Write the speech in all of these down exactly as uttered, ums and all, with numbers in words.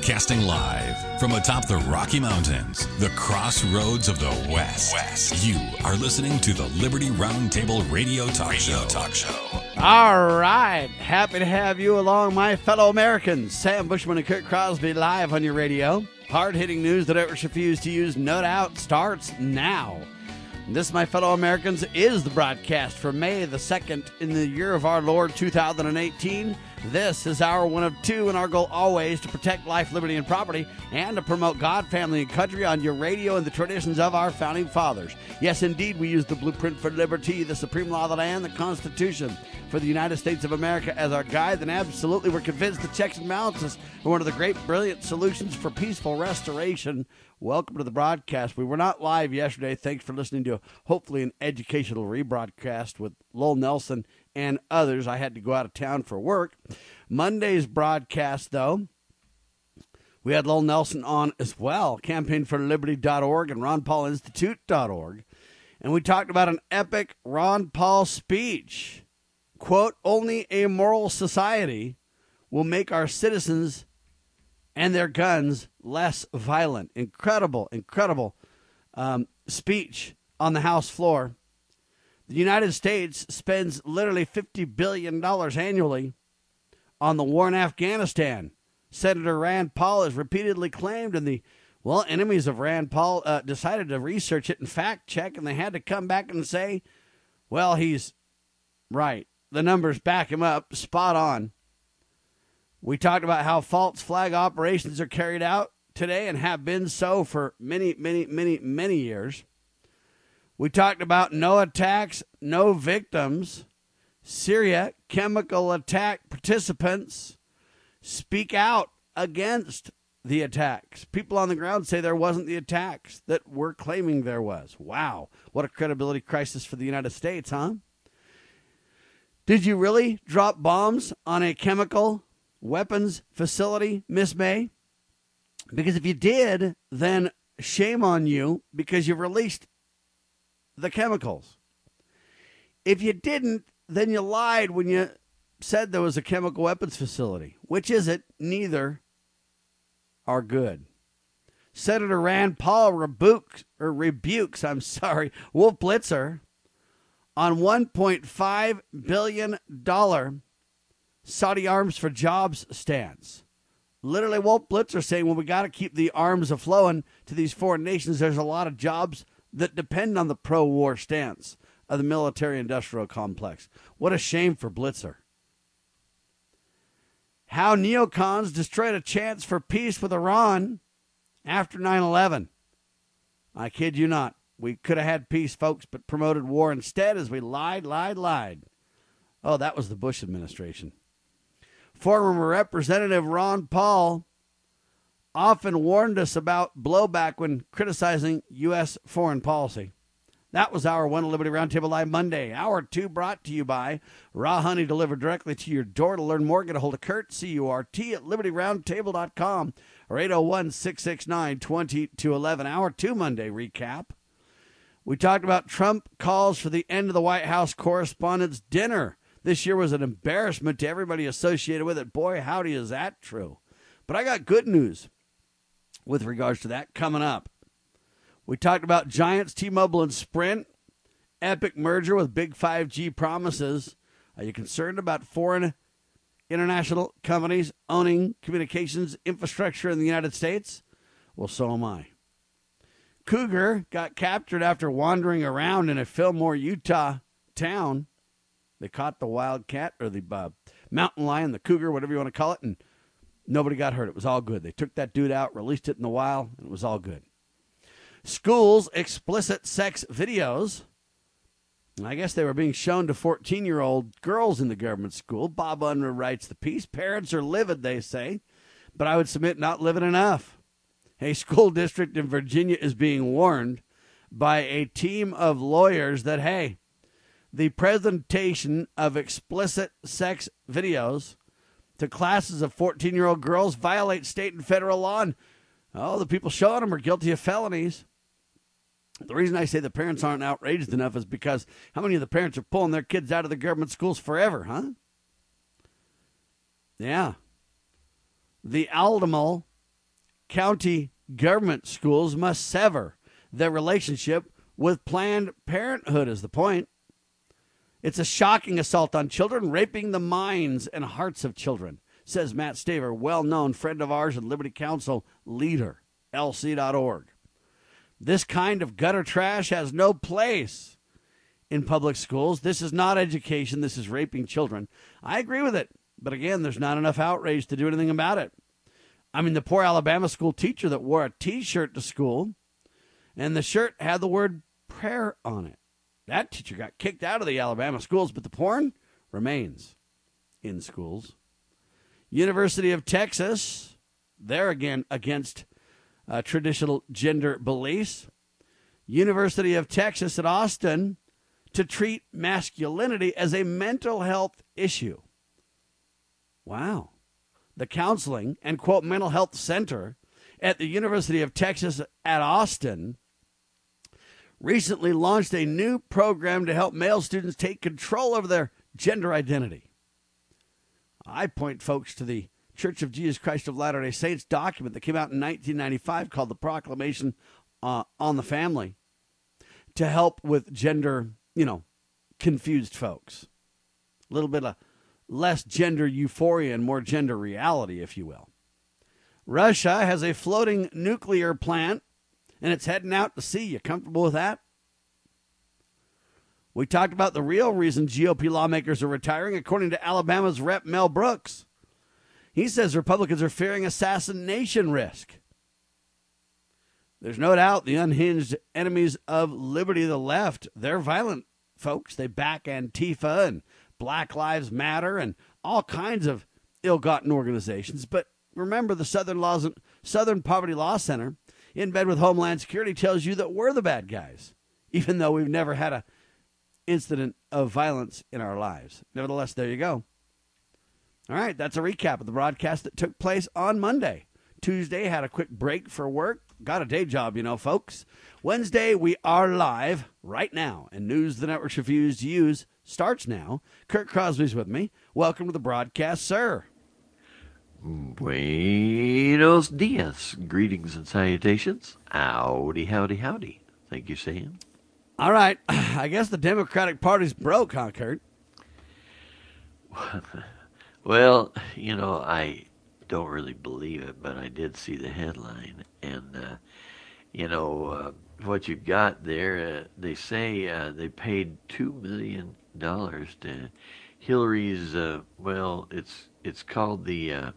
Broadcasting live from atop the Rocky Mountains, the crossroads of the West. West. You are listening to the Liberty Roundtable Radio Talk Radio Show. Talk Show. All right. Happy to have you along, my fellow Americans. Sam Bushman and Kurt Crosby live on your radio. Hard-hitting news that others refuse to use, no doubt, starts now. This, my fellow Americans, is the broadcast for May the second in the year of our Lord two thousand eighteen. This is our one of two, and our goal always to protect life, liberty, and property, and to promote God, family, and country on your radio and the traditions of our founding fathers. Yes, indeed, we use the blueprint for liberty, the supreme law of the land, the Constitution for the United States of America as our guide, and absolutely we're convinced the checks and balances are one of the great, brilliant solutions for peaceful restoration. Welcome to the broadcast. We were not live yesterday. Thanks for listening to hopefully an educational rebroadcast with Lowell Nelson and others. I had to go out of town for work. Monday's broadcast, though, we had Lowell Nelson on as well, campaign for liberty dot org and ron paul institute dot org. And we talked about an epic Ron Paul speech. Quote, only a moral society will make our citizens and their guns less violent. Incredible, incredible um, speech on the House floor. The United States spends literally fifty billion dollars annually on the war in Afghanistan. Senator Rand Paul has repeatedly claimed, and the, well, enemies of Rand Paul uh, decided to research it and fact check, and they had to come back and say, well, he's right. The numbers back him up, spot on. We talked about how false flag operations are carried out today and have been so for many, many, many, many years. We talked about no attacks, no victims. Syria, chemical attack participants speak out against the attacks. People on the ground say there wasn't the attacks that we're claiming there was. Wow, what a credibility crisis for the United States, huh? Did you really drop bombs on a chemical weapons facility, Miss May? Because if you did, then shame on you because you released the chemicals. If you didn't, then you lied when you said there was a chemical weapons facility. Which is it? Neither are good. Senator Rand Paul rebukes, or rebukes, I'm sorry, Wolf Blitzer on one point five billion dollars Saudi Arms for Jobs stance. Literally, Wolf Blitzer saying, well, we got to keep the arms a-flowing to these foreign nations. There's a lot of jobs that depend on the pro-war stance of the military-industrial complex. What a shame for Blitzer. How neocons destroyed a chance for peace with Iran after nine eleven. I kid you not. We could have had peace, folks, but promoted war instead as we lied, lied, lied. Oh, that was the Bush administration. Former Representative Ron Paul often warned us about blowback when criticizing U S foreign policy. That was our One Liberty Roundtable Live Monday. Hour two brought to you by Raw Honey, delivered directly to your door. To learn more, get a hold of Kurt, C U R T, at liberty roundtable dot com or eight oh one, six six nine, two two one one. Hour two Monday recap. We talked about Trump calls for the end of the White House Correspondents' Dinner. This year was an embarrassment to everybody associated with it. Boy, howdy, is that true. But I got good news with regards to that coming up. We talked about Giants, T-Mobile, and Sprint. Epic merger with big five G promises. Are you concerned about foreign international companies owning communications infrastructure in the United States? Well, so am I. Cougar got captured after wandering around in a Fillmore, Utah town. They caught the wildcat or the uh, mountain lion, the cougar, whatever you want to call it, and nobody got hurt. It was all good. They took that dude out, released it in the wild, and it was all good. Schools, explicit sex videos. I guess they were being shown to fourteen-year-old girls in the government school. Bob Unruh writes the piece. Parents are livid, they say, but I would submit not livid enough. A school district in Virginia is being warned by a team of lawyers that, hey, the presentation of explicit sex videos to classes of fourteen-year-old girls violates state and federal law. And, oh, the people showing them are guilty of felonies. The reason I say the parents aren't outraged enough is because how many of the parents are pulling their kids out of the government schools forever, huh? Yeah. The Alamo county government schools must sever their relationship with Planned Parenthood is the point. It's a shocking assault on children, raping the minds and hearts of children, says Matt Staver, well-known friend of ours and Liberty Counsel leader, L C dot org. This kind of gutter trash has no place in public schools. This is not education. This is raping children. I agree with it. But again, there's not enough outrage to do anything about it. I mean, the poor Alabama school teacher that wore a T-shirt to school, and the shirt had the word prayer on it. That teacher got kicked out of the Alabama schools, but the porn remains in schools. University of Texas, they're again against uh, traditional gender beliefs. University of Texas at Austin to treat masculinity as a mental health issue. Wow. The counseling and, quote, mental health center at the University of Texas at Austin recently launched a new program to help male students take control over their gender identity. I point folks to the Church of Jesus Christ of Latter-day Saints document that came out in nineteen ninety-five called the Proclamation uh, on the Family to help with gender, you know, confused folks. A little bit of less gender euphoria and more gender reality, if you will. Russia has a floating nuclear plant, and it's heading out to sea. You comfortable with that? We talked about the real reason G O P lawmakers are retiring, according to Alabama's Rep Mel Brooks. He says Republicans are fearing assassination risk. There's no doubt the unhinged enemies of liberty, the left, they're violent folks. They back Antifa and Black Lives Matter and all kinds of ill-gotten organizations. But remember, the Southern Laws, Southern Poverty Law Center, in bed with Homeland Security, tells you that we're the bad guys, even though we've never had an incident of violence in our lives. Nevertheless, there you go. All right, that's a recap of the broadcast that took place on Monday. Tuesday, had a quick break for work. Got a day job, you know, folks. Wednesday, we are live right now, and news the networks refuse to use starts now. Kurt Crosby's with me. Welcome to the broadcast, sir. Buenos dias. Greetings and salutations. Howdy, howdy, howdy. Thank you, Sam. All right. I guess the Democratic Party's broke, huh, Kurt? Well, you know, I don't really believe it, but I did see the headline. And, uh, you know, uh, what you've got there, uh, they say uh, they paid two million dollars to Hillary's, uh, well, it's it's called the uh,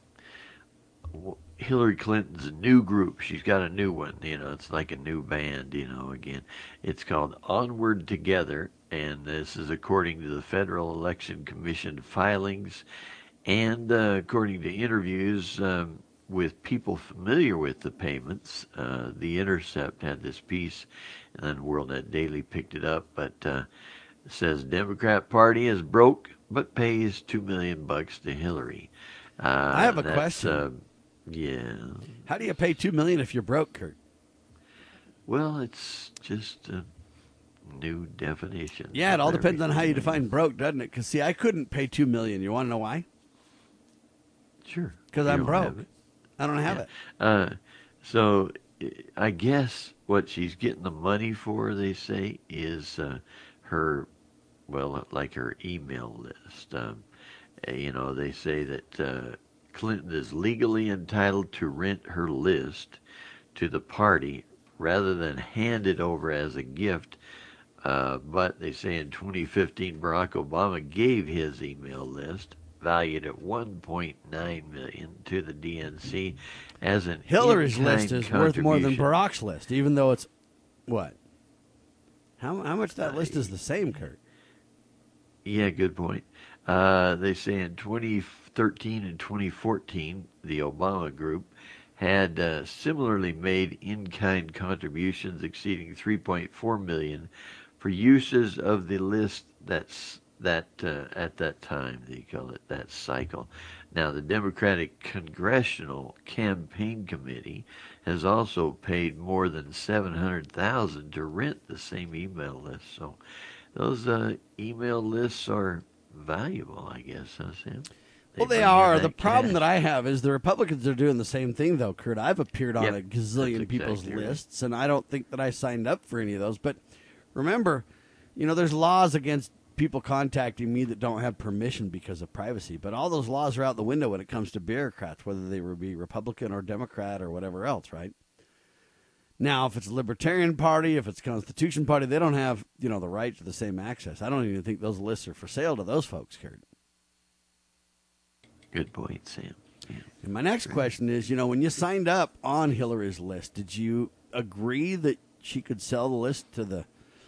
Hillary Clinton's new group. She's got a new one, you know, it's like a new band, you know, again. It's called Onward Together, and this is according to the Federal Election Commission filings and uh, according to interviews um, with people familiar with the payments. uh, The Intercept had this piece, and then WorldNet Daily picked it up, but uh, it says Democrat Party is broke but pays two million bucks to Hillary. Uh, I have a question. Uh, yeah. How do you pay two million if you're broke, Kurt? Well, it's just a new definition. Yeah, it all of depends on how you everything. define broke, doesn't it? Because see, I couldn't pay two million. You want to know why? Sure. Because You I'm don't broke. have it. I don't have Yeah. it. Uh, so I guess what she's getting the money for, they say, is uh, her, well, like her email list. Um, you know, they say that uh, Clinton is legally entitled to rent her list to the party rather than hand it over as a gift. Uh, but they say in twenty fifteen, Barack Obama gave his email list, valued at one point nine million dollars, to the D N C as an Hillary's in-kind list is worth more than contribution. Barack's list, even though it's what? How how much that list is the same, Kurt? Yeah, good point. Uh, they say in twenty thirteen and twenty fourteen, the Obama group had uh, similarly made in-kind contributions exceeding three point four million dollars for uses of the list that's that uh, at that time. They call it that cycle. Now, the Democratic Congressional Campaign Committee has also paid more than seven hundred thousand dollars to rent the same email list. So those uh, email lists are valuable, I guess, huh, Sam? They Well, they bring in are. that The problem cash. that I have is the Republicans are doing the same thing, though, Kurt. I've appeared on Yep, a gazillion that's people's exactly right. lists, and I don't think that I signed up for any of those. But remember, you know, there's laws against people contacting me that don't have permission because of privacy. But all those laws are out the window when it comes to bureaucrats, whether they would be Republican or Democrat or whatever else, right? Now, if it's a Libertarian Party, if it's Constitution Party, they don't have, you know, the right to the same access. I don't even think those lists are for sale to those folks, Kurt. Good point, Sam. Yeah. And my next question is, you know, when you signed up on Hillary's list, did you agree that she could sell the list to the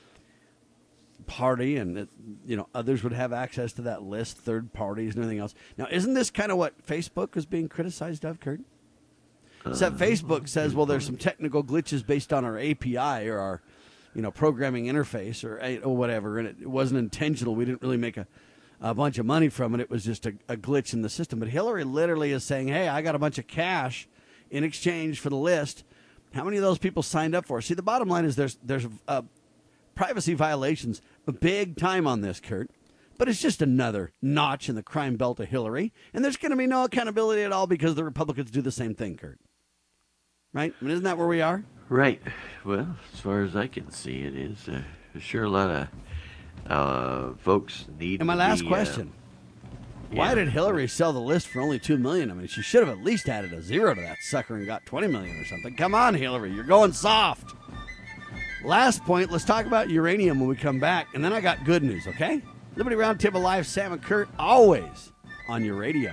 party and that, you know, others would have access to that list, third parties and everything else? Now, isn't this kind of what Facebook is being criticized of, Kurt? Except Facebook says, well, there's some technical glitches based on our A P I or our, you know, programming interface or, or whatever, and it, it wasn't intentional. We didn't really make a, a bunch of money from it. It was just a, a glitch in the system. But Hillary literally is saying, hey, I got a bunch of cash in exchange for the list. How many of those people signed up for it? See, the bottom line is there's there's uh, privacy violations big time on this, Kurt. But it's just another notch in the crime belt of Hillary. And there's going to be no accountability at all because the Republicans do the same thing, Kurt. Right? I mean, isn't that where we are? Right. Well, as far as I can see, it is. Uh, there's sure a lot of uh, folks need. And my to last be, question: uh, why yeah. did Hillary sell the list for only two million? I mean, she should have at least added a zero to that sucker and got twenty million or something. Come on, Hillary, you're going soft. Last point. Let's talk about uranium when we come back, and then I got good news. Okay? Liberty Roundtable Live, Sam and Kurt, always on your radio.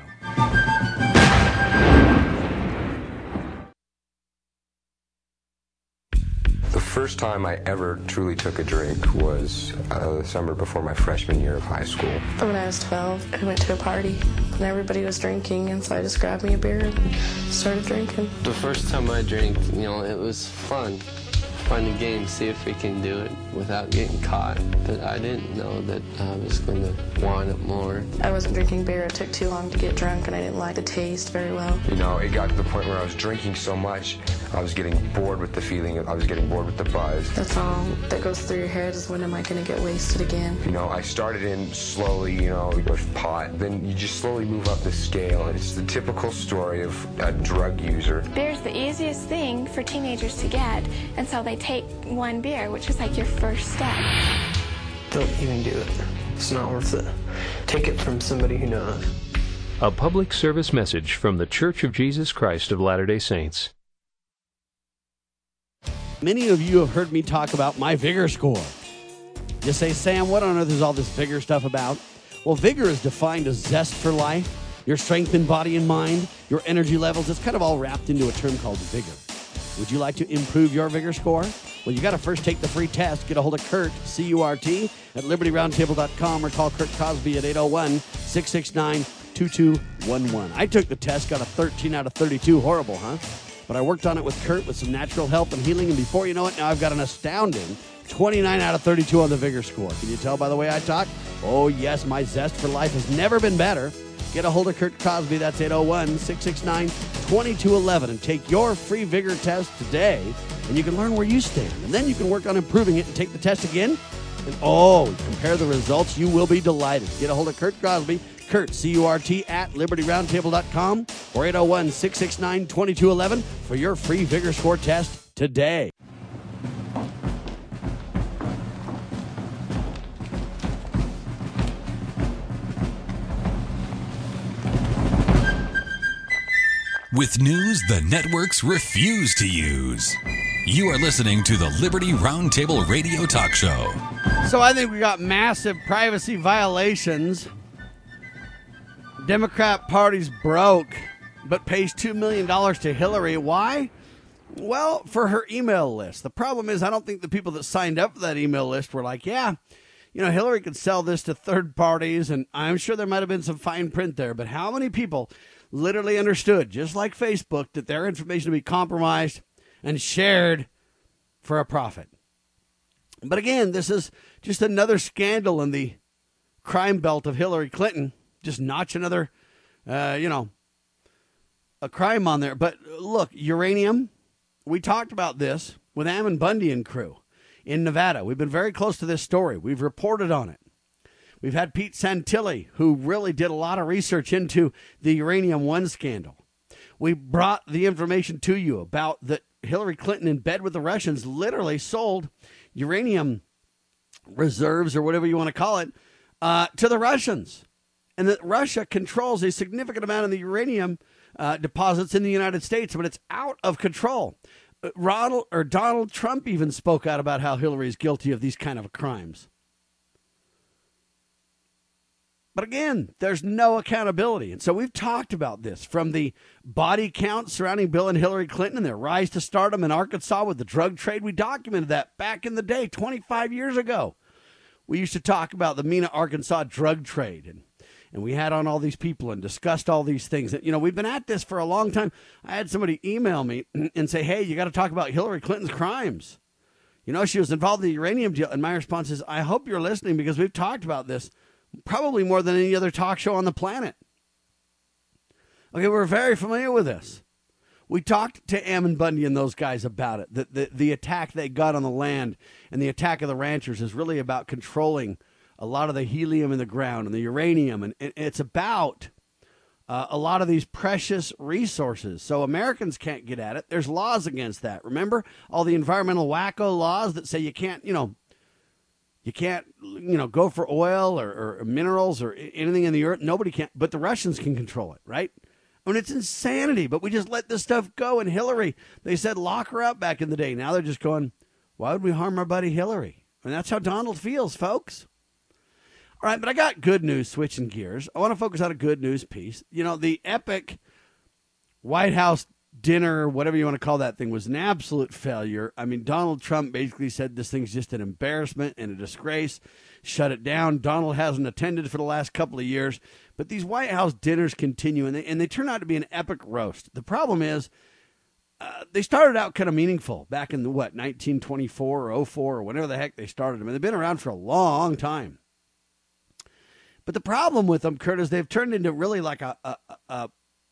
The first time I ever truly took a drink was uh, the summer before my freshman year of high school. When I was twelve, I went to a party and everybody was drinking, and so I just grabbed me a beer and started drinking. The first time I drank, you know, it was fun. Fun to game, see if we can do it without getting caught. But I didn't know that I was going to want it more. I wasn't drinking beer. It took too long to get drunk, and I didn't like the taste very well. You know, it got to the point where I was drinking so much, I was getting bored with the feeling, I was getting bored with the buzz. That's all that goes through your head is, when am I going to get wasted again? You know, I started in slowly, you know, with pot. Then you just slowly move up the scale. It's the typical story of a drug user. Beer's the easiest thing for teenagers to get, and so they take one beer, which is like your first step. Don't even do it. It's not worth it. Take it from somebody who knows. A public service message from The Church of Jesus Christ of Latter-day Saints. Many of you have heard me talk about my Vigor score. You say, Sam, what on earth is all this Vigor stuff about? Well, Vigor is defined as zest for life, your strength in body and mind, your energy levels. It's kind of all wrapped into a term called Vigor. Would you like to improve your Vigor score? Well, you got to first take the free test. Get a hold of Kurt, C U R T, at liberty roundtable dot com or call Kurt Cosby at eight oh one, six six nine, two two one one. I took the test, got a thirteen out of thirty-two. Horrible, huh? But I worked on it with Kurt with some natural help and healing, and before you know it, now I've got an astounding twenty-nine out of thirty-two on the Vigor score. Can you tell by the way I talk? Oh, yes, my zest for life has never been better. Get a hold of Kurt Cosby. That's eight oh one, six six nine, two two one one, and take your free Vigor test today, and you can learn where you stand. And then you can work on improving it and take the test again. And oh, compare the results. You will be delighted. Get a hold of Kurt Cosby, Kurt, C U R T, at liberty roundtable dot com or eight oh one, six six nine, two two one one for your free Vigor score test today. With news the networks refuse to use. You are listening to the Liberty Roundtable Radio Talk Show. So I think we got massive privacy violations. Democrat Party's broke, but pays two million dollars to Hillary. Why? Well, for her email list. The problem is I don't think the people that signed up for that email list were like, yeah, you know, Hillary could sell this to third parties, and I'm sure there might have been some fine print there, but how many people literally understood, just like Facebook, that their information would be compromised and shared for a profit? But again, this is just another scandal in the crime belt of Hillary Clinton. Just notch another, uh, you know, a crime on there. But look, uranium, we talked about this with Ammon Bundy and crew in Nevada. We've been very close to this story. We've reported on it. We've had Pete Santilli, who really did a lot of research into the Uranium One scandal. We brought the information to you about that Hillary Clinton, in bed with the Russians, literally sold uranium reserves, or whatever you want to call it, uh, to the Russians. And that Russia controls a significant amount of the uranium uh, deposits in the United States, but it's out of control. Ronald or Donald Trump even spoke out about how Hillary is guilty of these kind of crimes. But again, there's no accountability. And so we've talked about this, from the body count surrounding Bill and Hillary Clinton and their rise to stardom in Arkansas with the drug trade. We documented that back in the day, twenty-five years ago. We used to talk about the Mena, Arkansas drug trade. And, and we had on all these people and discussed all these things. You know, we've been at this for a long time. I had somebody email me and say, hey, you got to talk about Hillary Clinton's crimes. You know, she was involved in the uranium deal. And my response is, I hope you're listening, because we've talked about this probably more than any other talk show on the planet. Okay, we're very familiar with this. We talked to Ammon Bundy and those guys about it. The, the, the attack they got on the land and the attack of the ranchers is really about controlling a lot of the helium in the ground and the uranium. And it's about uh, a lot of these precious resources. So Americans can't get at it. There's laws against that. Remember all the environmental wacko laws that say you can't, you know, You can't, you know, go for oil or, or minerals or anything in the earth. Nobody can, but the Russians can control it, right? I mean, it's insanity, but we just let this stuff go. And Hillary, they said lock her up back in the day. Now they're just going, why would we harm our buddy Hillary? And that's how Donald feels, folks. All right, but I got good news, switching gears. I want to focus on a good news piece. You know, the epic White House dinner, whatever you want to call that thing, was an absolute failure. I mean, Donald Trump basically said this thing's just an embarrassment and a disgrace. Shut it down. Donald hasn't attended for the last couple of years. But these White House dinners continue, and they, and they turn out to be an epic roast. The problem is uh, they started out kind of meaningful back in, the, what, nineteen twenty-four or oh four or whenever the heck they started them. And they've been around for a long time. But the problem with them, Kurt, is they've turned into really like a, a, a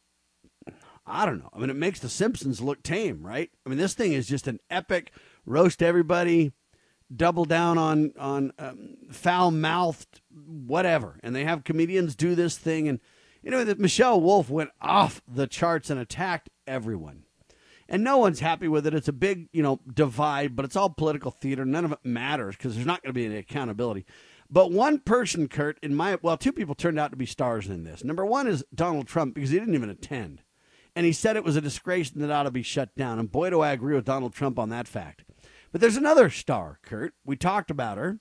I don't know. I mean, it makes The Simpsons look tame, right? I mean, this thing is just an epic roast everybody, double down on on um, foul-mouthed whatever. And they have comedians do this thing. And, you know, that Michelle Wolf went off the charts and attacked everyone. And no one's happy with it. It's a big, you know, divide, but it's all political theater. None of it matters because there's not going to be any accountability. But one person, Kurt, in my, well, two people turned out to be stars in this. Number one is Donald Trump, because he didn't even attend. And he said it was a disgrace and it ought to be shut down. And boy, do I agree with Donald Trump on that fact. But there's another star, Kurt. We talked about her.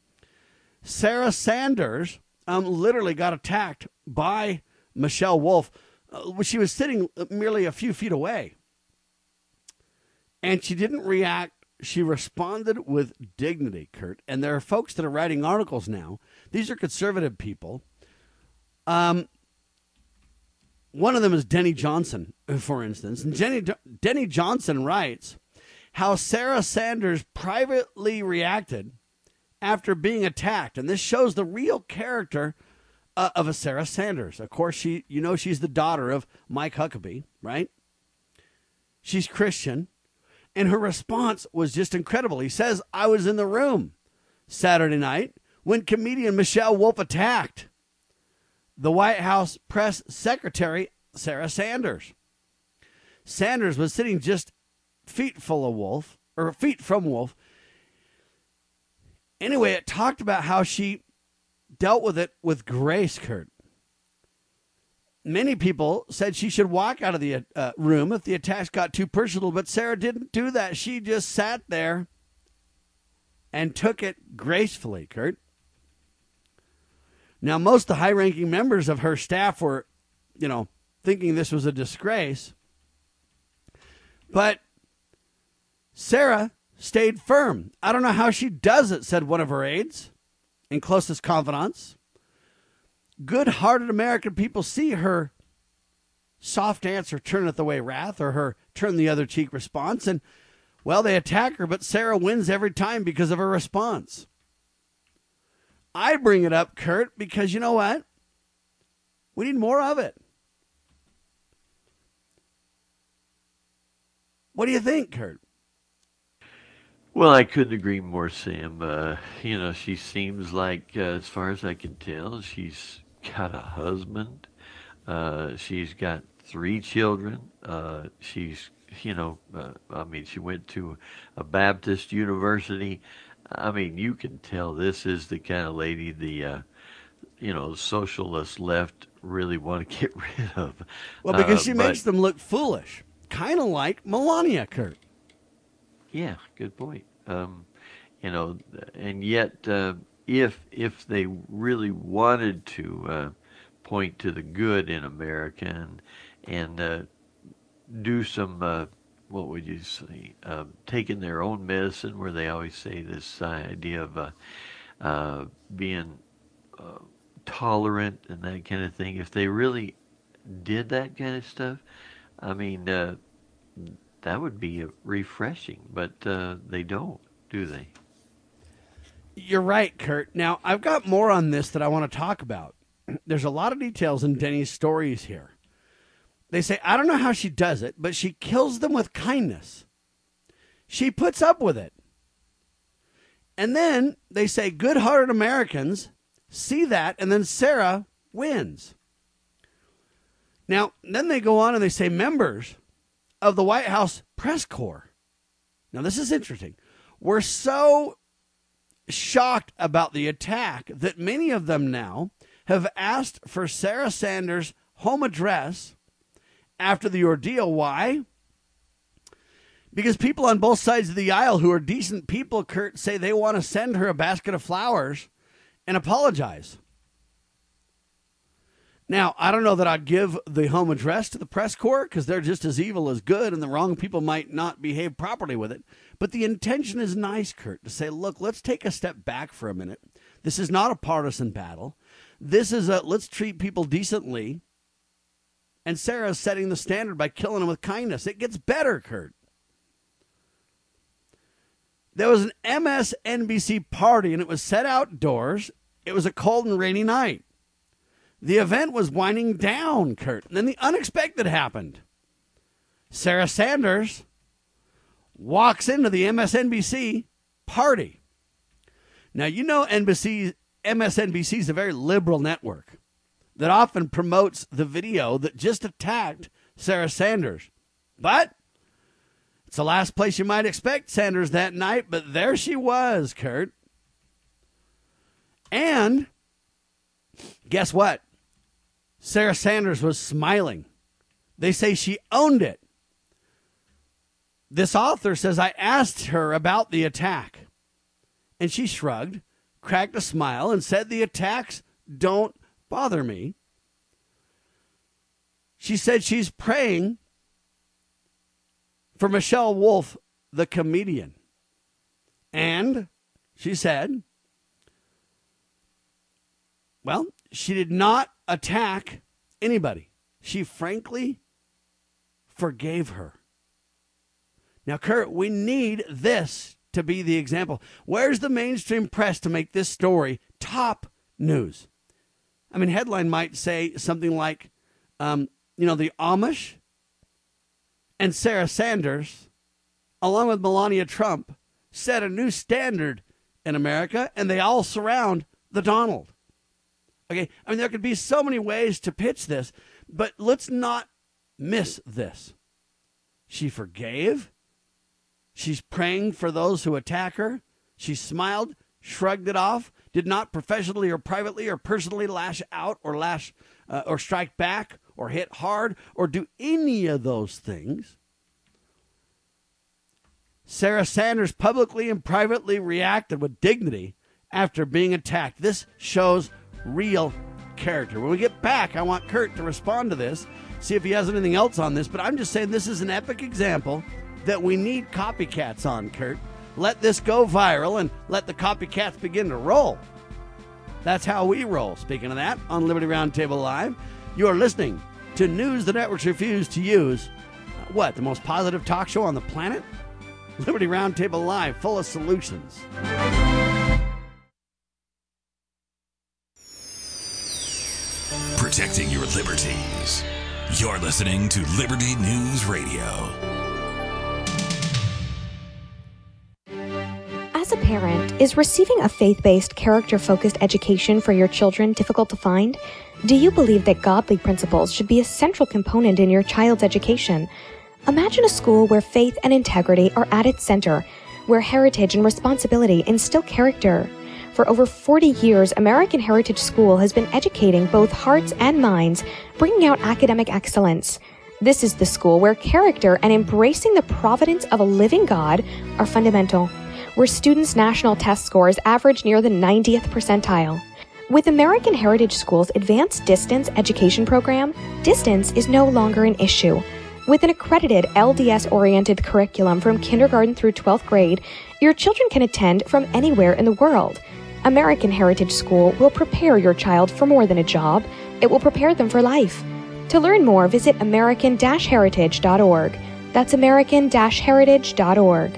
Sarah Sanders um, literally got attacked by Michelle Wolf. Uh, she was sitting merely a few feet away. And she didn't react. She responded with dignity, Kurt. And there are folks that are writing articles now. These are conservative people. Um... One of them is Denny Johnson, for instance. And Jenny, Denny Johnson writes how Sarah Sanders privately reacted after being attacked. And this shows the real character uh, of a Sarah Sanders. Of course, she, you know, she's the daughter of Mike Huckabee, right? She's Christian. And her response was just incredible. He says, I was in the room Saturday night when comedian Michelle Wolf attacked the White House press secretary, Sarah Sanders. Sanders was sitting just feet full of Wolf, or feet from Wolf. Anyway, it talked about how she dealt with it with grace, Kurt. Many people said she should walk out of the uh, room if the attacks got too personal, but Sarah didn't do that. She just sat there and took it gracefully, Kurt. Now, most of the high-ranking members of her staff were, you know, thinking this was a disgrace. But Sarah stayed firm. I don't know how she does it, said one of her aides and closest confidants. Good-hearted American people see her soft answer, turneth away wrath, or her turn the other cheek response, and, well, they attack her, but Sarah wins every time because of her response. I bring it up, Kurt, because you know what? We need more of it. What do you think, Kurt? Well, I couldn't agree more, Sam. Uh, you know, she seems like, uh, as far as I can tell, she's got a husband. Uh, she's got three children. Uh, she's, you know, uh, I mean, she went to a Baptist university. I mean, you can tell this is the kind of lady the, uh, you know, socialist left really want to get rid of. Well, because uh, she but, makes them look foolish, kind of like Melania, Kurt. Yeah, good point. Um, you know, and yet, uh, if if they really wanted to uh, point to the good in America and, and uh, do some, uh, what would you say, uh, taking their own medicine, where they always say this idea of uh, uh, being uh, tolerant and that kind of thing. If they really did that kind of stuff, I mean, uh, that would be refreshing, but uh, they don't, do they? You're right, Kurt. Now, I've got more on this that I want to talk about. There's a lot of details in Denny's stories here. They say, I don't know how she does it, but she kills them with kindness. She puts up with it. And then they say good-hearted Americans see that, and then Sarah wins. Now, then they go on and they say members of the White House press corps. Now, this is interesting. We're so shocked about the attack that many of them now have asked for Sarah Sanders' home address after the ordeal. Why? Because people on both sides of the aisle who are decent people, Kurt, say they want to send her a basket of flowers and apologize. Now, I don't know that I'd give the home address to the press corps because they're just as evil as good, and the wrong people might not behave properly with it. But the intention is nice, Kurt, to say, look, let's take a step back for a minute. This is not a partisan battle. This is a let's treat people decently. And Sarah's setting the standard by killing them with kindness. It gets better, Kurt. There was an M S N B C party, and it was set outdoors. It was a cold and rainy night. The event was winding down, Kurt. And then the unexpected happened. Sarah Sanders walks into the M S N B C party. Now, you know N B C, M S N B C is a very liberal network that often promotes the video that just attacked Sarah Sanders. But it's the last place you might expect Sanders that night, but there she was, Kurt. And guess what? Sarah Sanders was smiling. They say she owned it. This author says, I asked her about the attack, and she shrugged, cracked a smile, and said the attacks don't bother me. She said she's praying for Michelle Wolf, the comedian. And she said, well, she did not attack anybody. She frankly forgave her. Now, Kurt, we need this to be the example. Where's the mainstream press to make this story top news? I mean, headline might say something like, um, you know, the Amish and Sarah Sanders, along with Melania Trump, set a new standard in America, and they all surround the Donald. Okay, I mean, there could be so many ways to pitch this, but let's not miss this. She forgave. She's praying for those who attack her. She smiled, shrugged it off, did not professionally or privately or personally lash out or lash uh, or strike back or hit hard or do any of those things. Sarah Sanders publicly and privately reacted with dignity after being attacked. This shows real character. When we get back, I want Kurt to respond to this, see if he has anything else on this, but I'm just saying this is an epic example that we need copycats on, Kurt. Let this go viral and let the copycats begin to roll. That's how we roll. Speaking of that, on Liberty Roundtable Live, you are listening to news the networks refuse to use. What, the most positive talk show on the planet? Liberty Roundtable Live, full of solutions. Protecting your liberties. You're listening to Liberty News Radio. As a parent, is receiving a faith-based, character-focused education for your children difficult to find? Do you believe that godly principles should be a central component in your child's education? Imagine a school where faith and integrity are at its center, where heritage and responsibility instill character. For over forty years, American Heritage School has been educating both hearts and minds, bringing out academic excellence. This is the school where character and embracing the providence of a living God are fundamental, where students' national test scores average near the ninetieth percentile. With American Heritage School's Advanced Distance Education Program, distance is no longer an issue. With an accredited L D S-oriented curriculum from kindergarten through twelfth grade, your children can attend from anywhere in the world. American Heritage School will prepare your child for more than a job. It will prepare them for life. To learn more, visit american dash heritage dot org. That's american dash heritage dot org.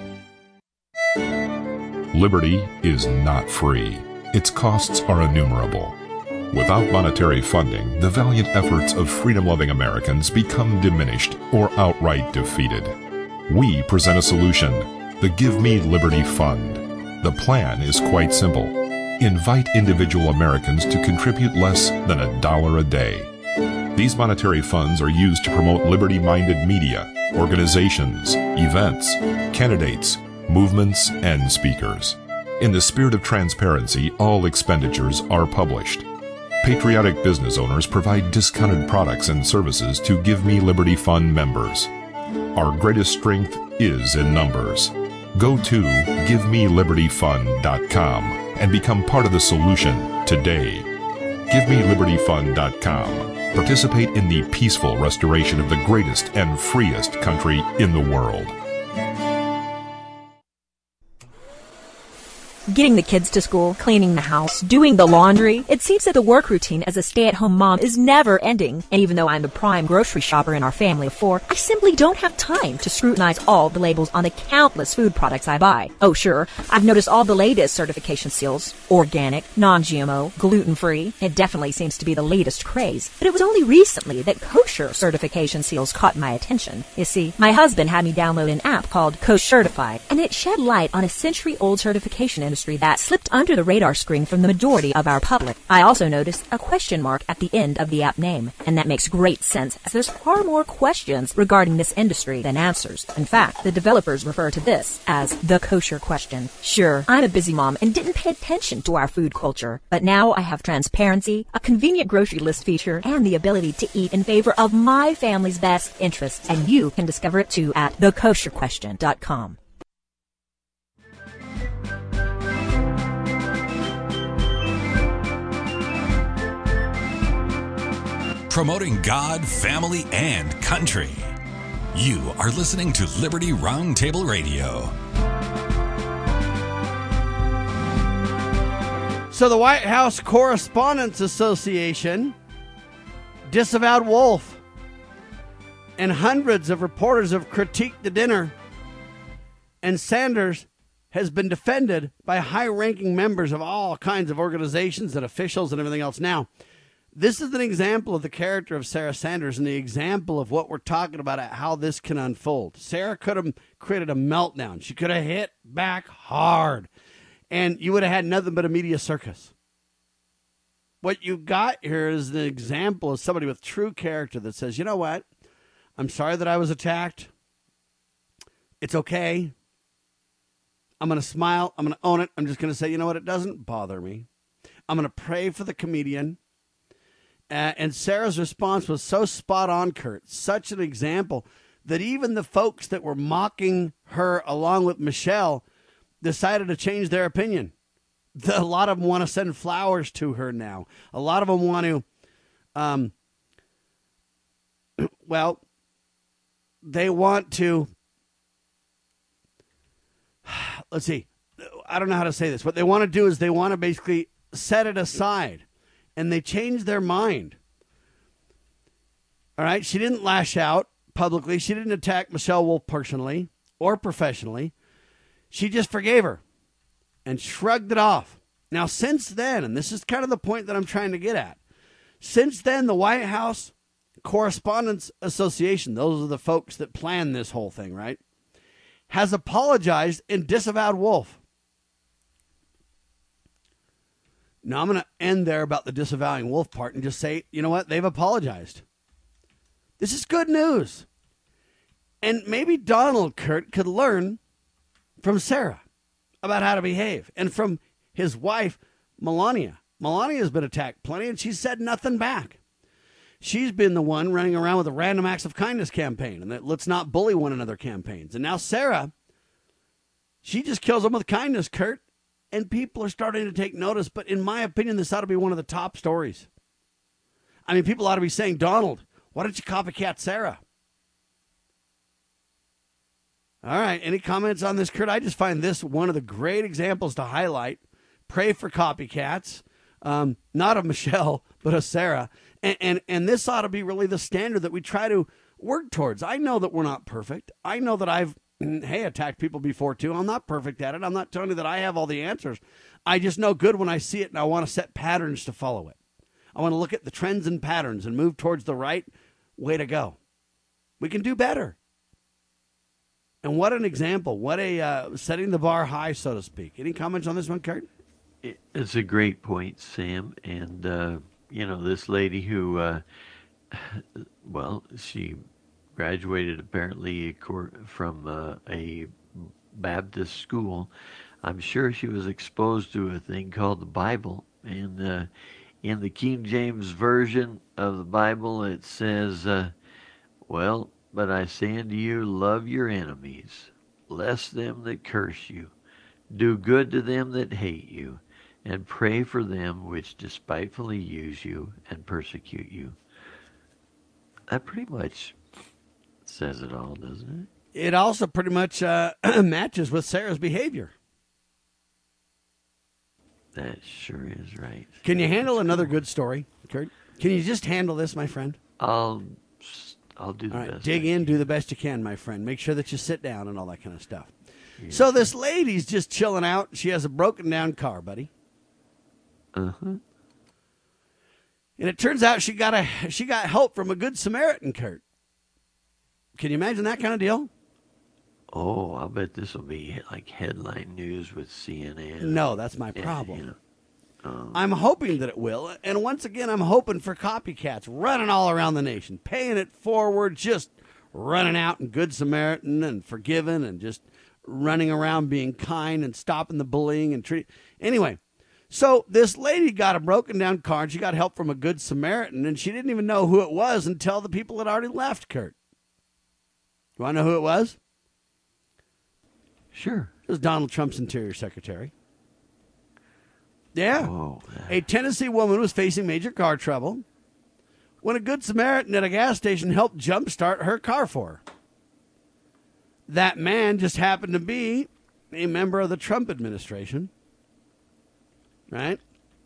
Liberty is not free. Its costs are innumerable. Without monetary funding, the valiant efforts of freedom-loving Americans become diminished or outright defeated. We present a solution, the Give Me Liberty Fund. The plan is quite simple. Invite individual Americans to contribute less than a dollar a day. These monetary funds are used to promote liberty-minded media, organizations, events, candidates, movements, and speakers. In the spirit of transparency, all expenditures are published. Patriotic business owners provide discounted products and services to Give Me Liberty Fund members. Our greatest strength is in numbers. Go to give me liberty fund dot com and become part of the solution today. give me liberty fund dot com. Participate in the peaceful restoration of the greatest and freest country in the world. Getting the kids to school, cleaning the house, doing the laundry. It seems that the work routine as a stay-at-home mom is never ending. And even though I'm the prime grocery shopper in our family of four, I simply don't have time to scrutinize all the labels on the countless food products I buy. Oh sure, I've noticed all the latest certification seals. Organic, non-G M O, gluten-free. It definitely seems to be the latest craze. But it was only recently that kosher certification seals caught my attention. You see, my husband had me download an app called Kosher Certified, and it shed light on a century-old certification industry that slipped under the radar screen from the majority of our public. I also noticed a question mark at the end of the app name, and that makes great sense as there's far more questions regarding this industry than answers. In fact, the developers refer to this as the kosher question. Sure, I'm a busy mom and didn't pay attention to our food culture, but now I have transparency, a convenient grocery list feature, and the ability to eat in favor of my family's best interests, and you can discover it too at the kosher question dot com. Promoting God, family, and country. You are listening to Liberty Roundtable Radio. So the White House Correspondents Association disavowed Wolf, and hundreds of reporters have critiqued the dinner, and Sanders has been defended by high-ranking members of all kinds of organizations and officials and everything else. Now, this is an example of the character of Sarah Sanders and the example of what we're talking about, how this can unfold. Sarah could have created a meltdown. She could have hit back hard, and you would have had nothing but a media circus. What you got here is an example of somebody with true character that says, you know what? I'm sorry that I was attacked. It's okay. I'm going to smile. I'm going to own it. I'm just going to say, you know what? It doesn't bother me. I'm going to pray for the comedian. Uh, and Sarah's response was so spot on, Kurt, such an example that even the folks that were mocking her along with Michelle decided to change their opinion. The, a lot of them want to send flowers to her now. A lot of them want to, um, well, they want to, let's see, I don't know how to say this. What they want to do is they want to basically set it aside. And they changed their mind. All right. She didn't lash out publicly. She didn't attack Michelle Wolf personally or professionally. She just forgave her and shrugged it off. Now, since then, and this is kind of the point that I'm trying to get at. Since then, the White House Correspondents Association, those are the folks that planned this whole thing, right, has apologized and disavowed Wolf. Now, I'm going to end there about the disavowing Wolf part and just say, you know what? They've apologized. This is good news. And maybe Donald, Kurt, could learn from Sarah about how to behave, and from his wife, Melania. Melania has been attacked plenty, and she's said nothing back. She's been the one running around with a random acts of kindness campaign and that let's not bully one another campaigns. And now Sarah, she just kills them with kindness, Kurt, and people are starting to take notice. But in my opinion, this ought to be one of the top stories. I mean, people ought to be saying, Donald, why don't you copycat Sarah? All right, any comments on this, Kurt? I just find this one of the great examples to highlight. Pray for copycats, um, not of Michelle, but of Sarah. And, and and this ought to be really the standard that we try to work towards. I know that we're not perfect. I know that I've, hey, attacked people before, too. I'm not perfect at it. I'm not telling you that I have all the answers. I just know good when I see it, and I want to set patterns to follow it. I want to look at the trends and patterns and move towards the right way to go. We can do better. And what an example. What a uh, setting the bar high, so to speak. Any comments on this one, Kurt? It's a great point, Sam. And, uh, you know, this lady who, uh, well, she graduated apparently from uh, a Baptist school. I'm sure she was exposed to a thing called the Bible. And uh, in the King James Version of the Bible, it says, uh, well, but I say unto you, love your enemies, bless them that curse you, do good to them that hate you, and pray for them which despitefully use you and persecute you. That pretty much says it all, doesn't it? It also pretty much uh, matches with Sarah's behavior. That sure is right. Can you handle another good story, Kurt? Can you just handle this, my friend? I'll I'll do the all right, best. Dig in, do the best you can, my friend. Make sure that you sit down and all that kind of stuff. Yeah. So this lady's just chilling out. She has a broken down car, buddy. Uh-huh. And it turns out she got a she got help from a good Samaritan, Kurt. Can you imagine that kind of deal? Oh, I'll bet this will be like headline news with C N N. No, that's my problem. And, you know, um, I'm hoping that it will. And once again, I'm hoping for copycats running all around the nation, paying it forward, just running out and good Samaritan and forgiving and just running around being kind and stopping the bullying and treat. Anyway, so this lady got a broken down car and she got help from a good Samaritan and she didn't even know who it was until the people had already left, Kurt. You want to know who it was? Sure. It was Donald Trump's Interior Secretary. Yeah. Oh, a Tennessee woman was facing major car trouble when a good Samaritan at a gas station helped jumpstart her car for her. That man just happened to be a member of the Trump administration. Right?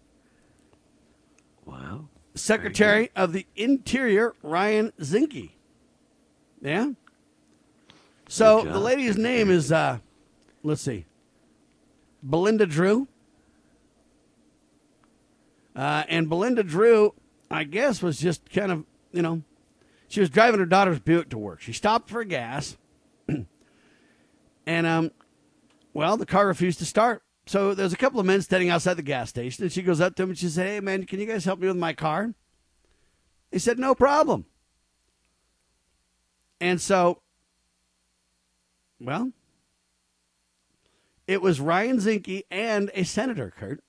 Wow. Secretary of the Interior, Ryan Zinke. Yeah? So the lady's name is, uh, let's see, Belinda Drew. Uh, and Belinda Drew, I guess, was just kind of, you know, she was driving her daughter's Buick to work. She stopped for gas. and, um, well, the car refused to start. So there's a couple of men standing outside the gas station. And she goes up to them and she said, hey, man, can you guys help me with my car? They said, no problem. And so, well, it was Ryan Zinke and a senator, Kurt.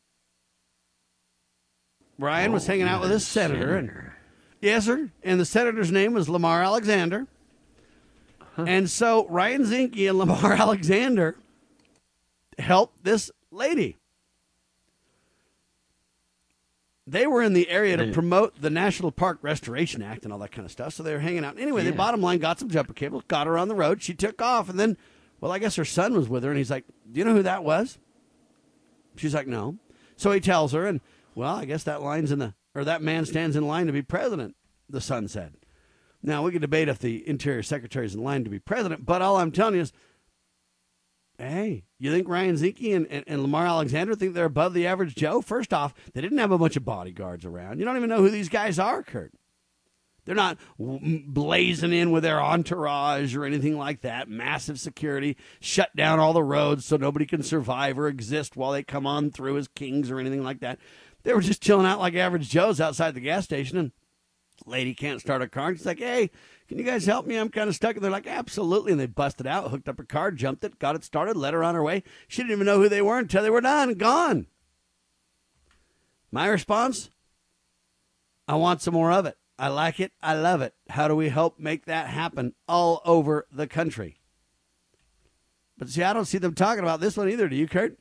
Ryan oh, was hanging out with his senator. senator. And, yes, sir. And the senator's name was Lamar Alexander. Huh. And so Ryan Zinke and Lamar Alexander helped this lady. They were in the area to promote the National Park Restoration Act and all that kind of stuff, so they were hanging out. Anyway, yeah. The bottom line, got some jumper cables, got her on the road. She took off, and then, well, I guess her son was with her, and he's like, do you know who that was? She's like, no. So he tells her, and, well, I guess that line's in the, or that man stands in line to be president, the son said. Now, we could debate if the Interior Secretary's in line to be president, but all I'm telling you is, hey, you think Ryan Zinke and, and, and Lamar Alexander think they're above the average Joe? First off, they didn't have a bunch of bodyguards around. You don't even know who these guys are, Kurt. They're not blazing in with their entourage or anything like that. Massive security, shut down all the roads so nobody can survive or exist while they come on through as kings or anything like that. They were just chilling out like average Joes outside the gas station, and lady can't start her car. And she's like, hey, can you guys help me? I'm kind of stuck. And they're like, absolutely. And they busted out, hooked up her car, jumped it, got it started, let her on her way. She didn't even know who they were until they were done, gone. My response? I want some more of it. I like it. I love it. How do we help make that happen all over the country? But see, I don't see them talking about this one either. Do you, Kurt?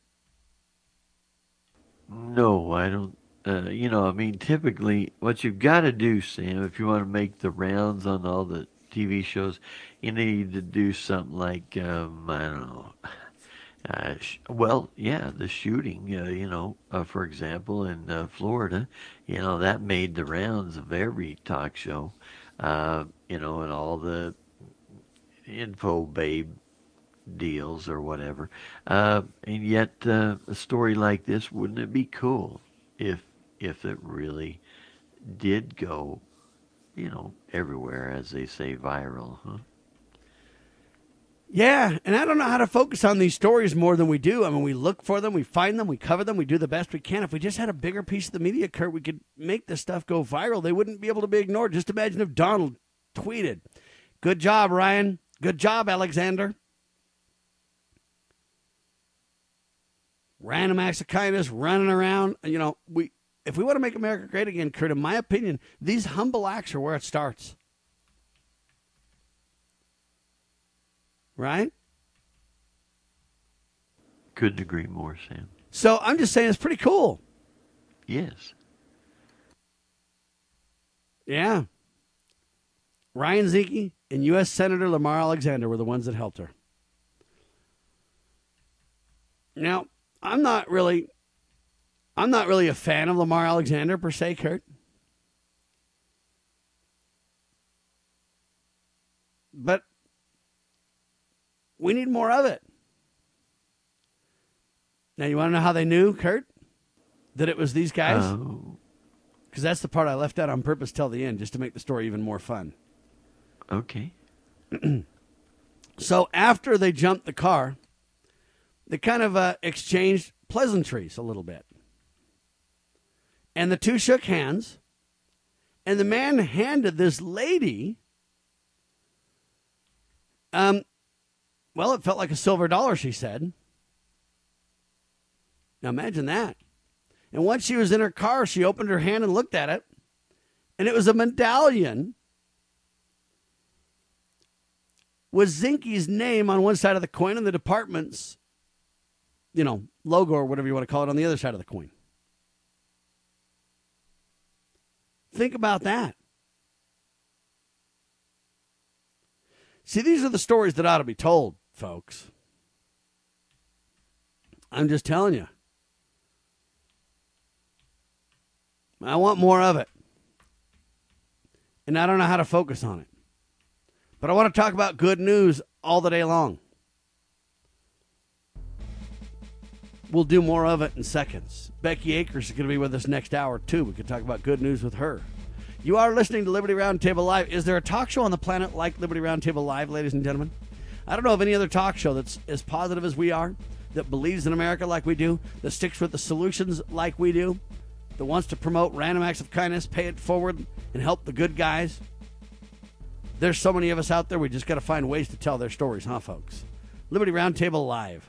No, I don't. Uh, you know, I mean, typically what you've got to do, Sam, if you want to make the rounds on all the T V shows, you need to do something like, um, I don't know, uh, sh- well, yeah, the shooting, uh, you know, uh, for example, in uh, Florida, you know, that made the rounds of every talk show, uh, you know, and all the info babe deals or whatever. Uh, and yet uh, a story like this, wouldn't it be cool if if it really did go, you know, everywhere, as they say, viral, huh? Yeah, and I don't know how to focus on these stories more than we do. I mean, we look for them, we find them, we cover them, we do the best we can. If we just had a bigger piece of the media, Kurt, we could make this stuff go viral. They wouldn't be able to be ignored. Just imagine if Donald tweeted, good job, Ryan. Good job, Alexander. Random acts of kindness, running around. You know, we if we want to make America great again, Kurt, in my opinion, these humble acts are where it starts. Right? Couldn't agree more, Sam. So I'm just saying it's pretty cool. Yes. Yeah. Ryan Zinke and U S Senator Lamar Alexander were the ones that helped her. Now, I'm not really I'm not really a fan of Lamar Alexander per se, Kurt. But we need more of it. Now, you want to know how they knew, Kurt, that it was these guys? Oh. Because that's the part I left out on purpose till the end, just to make the story even more fun. Okay. So after they jumped the car, they kind of uh, exchanged pleasantries a little bit. And the two shook hands, and the man handed this lady, um, well, it felt like a silver dollar, she said. Now imagine that. And once she was in her car, she opened her hand and looked at it, and it was a medallion with Zinke's name on one side of the coin and the department's, you know, logo or whatever you want to call it on the other side of the coin. Think about that. See, these are the stories that ought to be told, folks. I'm just telling you. I want more of it. And I don't know how to focus on it. But I want to talk about good news all the day long. We'll do more of it in seconds. Becky Akers is going to be with us next hour, too. We can talk about good news with her. You are listening to Liberty Roundtable Live. Is there a talk show on the planet like Liberty Roundtable Live, ladies and gentlemen? I don't know of any other talk show that's as positive as we are, that believes in America like we do, that sticks with the solutions like we do, that wants to promote random acts of kindness, pay it forward, and help the good guys. There's so many of us out there, we just got to find ways to tell their stories, huh, folks? Liberty Roundtable Live.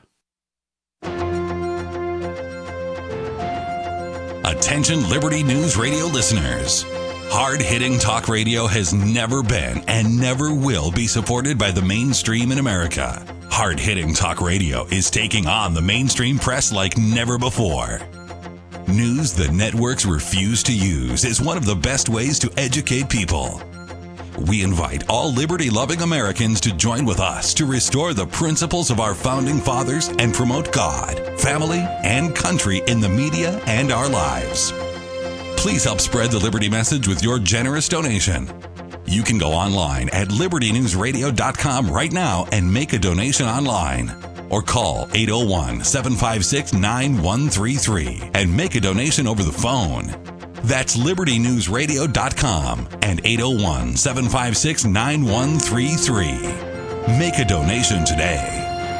Attention Liberty News Radio listeners. Hard-hitting talk radio has never been and never will be supported by the mainstream in America. Hard-hitting talk radio is taking on the mainstream press like never before. News the networks refuse to use is one of the best ways to educate people. We invite all liberty-loving Americans to join with us to restore the principles of our founding fathers and promote God, family, and country in the media and our lives. Please help spread the Liberty message with your generous donation. You can go online at liberty news radio dot com right now and make a donation online. Or call eight oh one, seven five six, nine one three three and make a donation over the phone. That's liberty news radio dot com and eight oh one, seven five six, nine one three three. Make a donation today.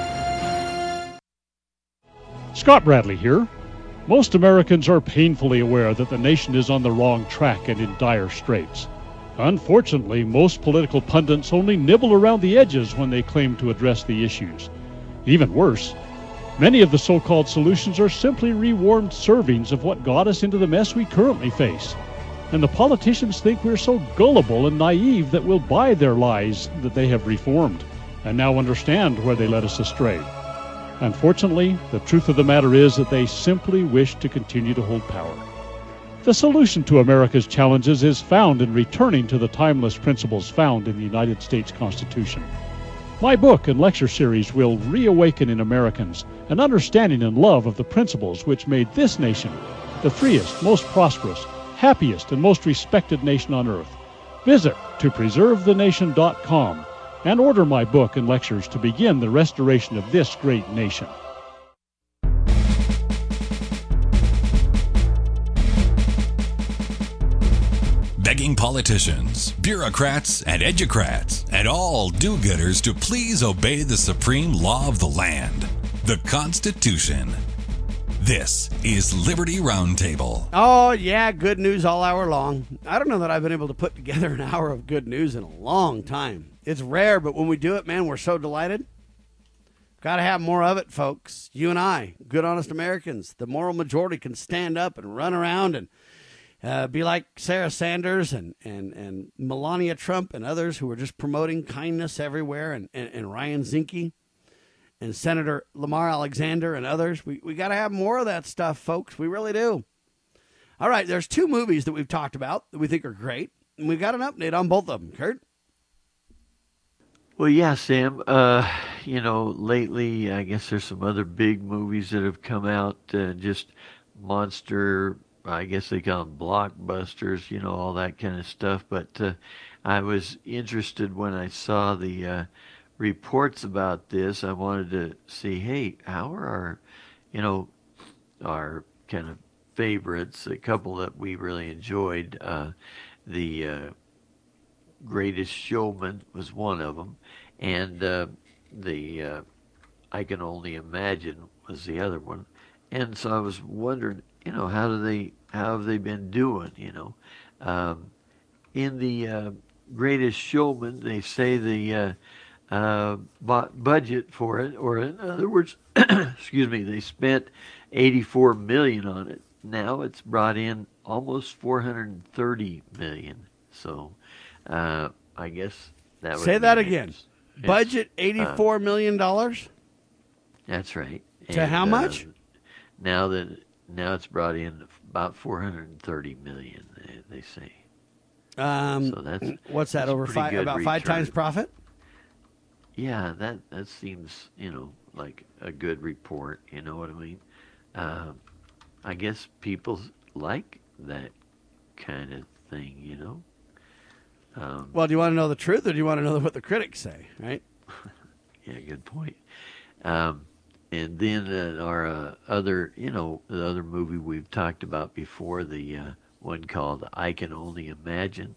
Scott Bradley here. Most Americans are painfully aware that the nation is on the wrong track and in dire straits. Unfortunately, most political pundits only nibble around the edges when they claim to address the issues. Even worse, many of the so-called solutions are simply rewarmed servings of what got us into the mess we currently face. And the politicians think we're so gullible and naive that we'll buy their lies that they have reformed, and now understand where they led us astray. Unfortunately, the truth of the matter is that they simply wish to continue to hold power. The solution to America's challenges is found in returning to the timeless principles found in the United States Constitution. My book and lecture series will reawaken in Americans an understanding and love of the principles which made this nation the freest, most prosperous, happiest, and most respected nation on earth. Visit to preserve the nation dot com and order my book and lectures to begin the restoration of this great nation. Begging politicians, bureaucrats, and educrats, and all do-gooders to please obey the supreme law of the land, the Constitution. This is Liberty Roundtable. Oh, yeah, good news all hour long. I don't know that I've been able to put together an hour of good news in a long time. It's rare, but when we do it, man, we're so delighted. Got to have more of it, folks. You and I, good, honest Americans, the moral majority can stand up and run around and uh, be like Sarah Sanders and, and, and Melania Trump and others who are just promoting kindness everywhere, and, and, and Ryan Zinke and Senator Lamar Alexander and others. We, we got to have more of that stuff, folks. We really do. All right, there's two movies that we've talked about that we think are great, and we've got an update on both of them. Kurt? Well, yeah, Sam. Uh, you know, lately, I guess there's some other big movies that have come out, uh, just monster, I guess they call them blockbusters, you know, all that kind of stuff. But uh, I was interested when I saw the uh, reports about this. I wanted to see, hey, how are our, you know, our kind of favorites, a couple that we really enjoyed. Uh, the uh, Greatest Showman was one of them, and uh, the uh, I Can Only Imagine was the other one. And so I was wondering, you know, how do they, how have they been doing? You know, um, in the uh, Greatest Showman, they say the uh, uh, budget for it, or in other words, excuse me, they spent eighty-four million dollars on it. Now it's brought in almost four hundred thirty million dollars. So. Uh, I guess that would say that mean again. It's, it's, Budget eighty-four million dollars. That's right. To and, how much? Uh, now that now it's brought in about four hundred thirty million. They, they say. Um, so that's what's that that's over five? About return. five times profit. Yeah, that that seems, you know, like a good report. You know what I mean? Uh, I guess people like that kind of thing. You know. Um, well, do you want to know the truth, or do you want to know what the critics say, right? Yeah, good point. Um, and then uh, our uh, other, you know, the other movie we've talked about before, the uh, one called I Can Only Imagine.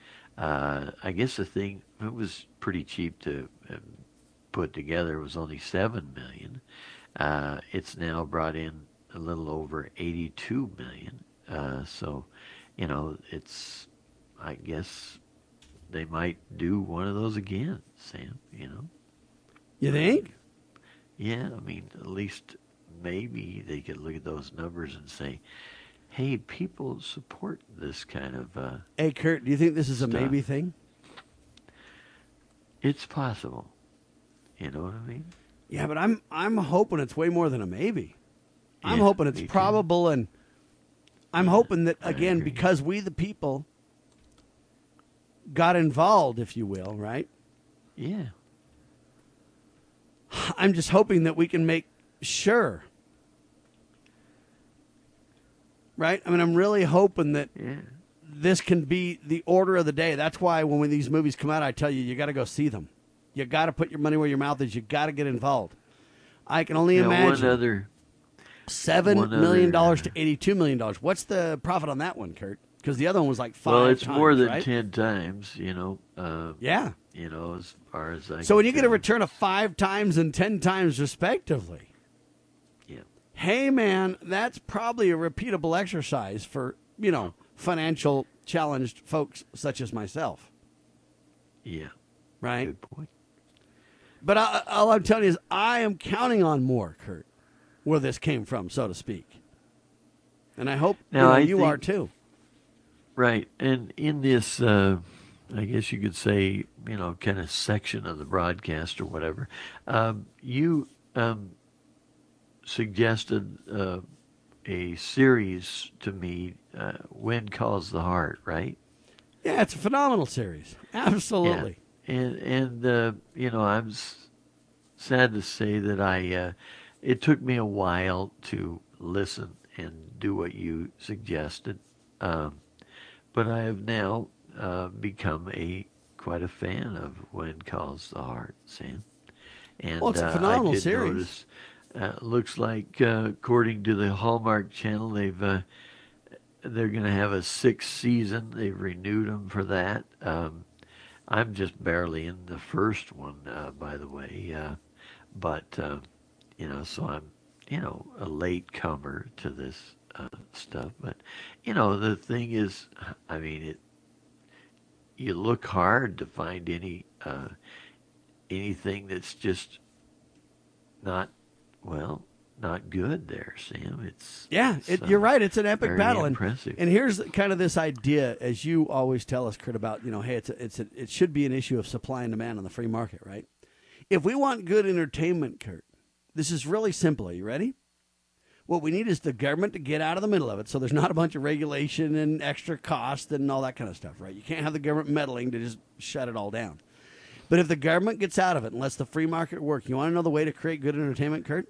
Uh, I guess the thing, it was pretty cheap to uh, put together. It was only seven million dollars. Uh, it's now brought in a little over eighty-two million dollars. Uh, so, you know, it's, I guess... they might do one of those again, Sam, you know. You think? Yeah, I mean, at least maybe they could look at those numbers and say, hey, people support this kind of uh Hey, Kurt, do you think this is a stuff. maybe thing? It's possible. You know what I mean? Yeah, but I'm I'm hoping it's way more than a maybe. I'm Yeah, hoping it's me too. probable, and I'm hoping that, I again, agree. because we the people got involved, if you will, right? Yeah. I'm just hoping that we can make sure, right? I mean, I'm really hoping that Yeah. this can be the order of the day. That's why when these movies come out, I tell you, you got to go see them. You got to put your money where your mouth is. You got to get involved. I can only Now, imagine. one other Seven one million dollars other- to eighty-two million dollars. What's the profit on that one, Kurt? Because the other one was like five. Well, it's times, more than right? ten times, you know. Uh, Yeah. You know, as far as I. So can when you get a tell. return of five times and ten times respectively, Yeah. hey man, that's probably a repeatable exercise for, you know, financial challenged folks such as myself. Yeah. Right? Good point. But I, all I'm telling you is I am counting on more, Kurt, where this came from, so to speak. And I hope Now, you, know, I you think- are too. Right. And in this, uh, I guess you could say, you know, kind of section of the broadcast or whatever, um, you um, suggested uh, a series to me, uh, When Calls the Heart, right? Yeah, it's a phenomenal series. Absolutely. Yeah. And, and uh, you know, I'm s- sad to say that I, uh, it took me a while to listen and do what you suggested. Um, but I have now uh, become a quite a fan of When Calls the Heart, Sam. And Well, it's a uh, phenomenal I did series. notice, uh, looks like, uh, according to the Hallmark Channel, they've uh, they're going to have a sixth season. They've renewed them for that. Um, I'm just barely in the first one, uh, by the way. Uh, but, uh, you know, so I'm, you know, a late comer to this uh, stuff. But, you know, the thing is, I mean, it. You look hard to find any uh, anything that's just not, well, not good there, Sam. It's Yeah, it's, it, uh, you're right. It's an epic very battle, and, impressive. and here's kind of this idea, as you always tell us, Kurt, about you know, hey, it's a, it's a, it should be an issue of supply and demand on the free market, right? If we want good entertainment, Kurt, this is really simple. Are you ready? What we need is the government to get out of the middle of it, so there's not a bunch of regulation and extra cost and all that kind of stuff, right? You can't have the government meddling to just shut it all down. But if the government gets out of it and lets the free market work, you want to know the way to create good entertainment, Kurt?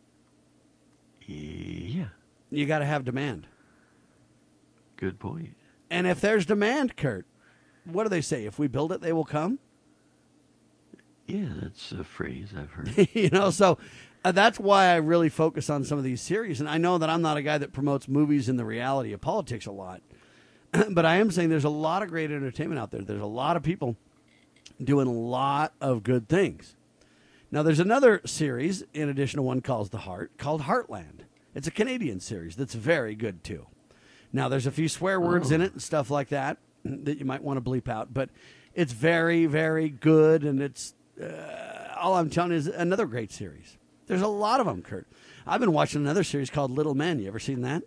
Yeah. You got to have demand. Good point. And if there's demand, Kurt, what do they say? If we build it, they will come? Yeah, that's a phrase I've heard. you know, so uh, that's why I really focus on some of these series. And I know that I'm not a guy that promotes movies and the reality of politics a lot. But I am saying there's a lot of great entertainment out there. There's a lot of people doing a lot of good things. Now, there's another series, in addition to One Calls the Heart, called Heartland. It's a Canadian series that's very good, too. Now, there's a few swear words Oh. in it and stuff like that that you might want to bleep out. But it's very, very good, and it's uh, all I'm telling you is another great series. There's a lot of them, Kurt. I've been watching another series called Little Men. You ever seen that?